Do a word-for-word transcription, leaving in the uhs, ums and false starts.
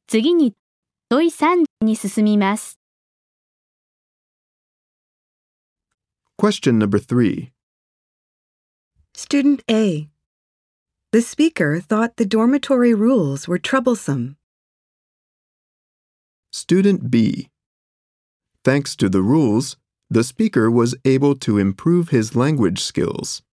次に、問いさんに進みます。 Question number three. Student A. The speaker thought the dormitory rules were troublesome. Student B. Thanks to the rules, the speaker was able to improve his language skills.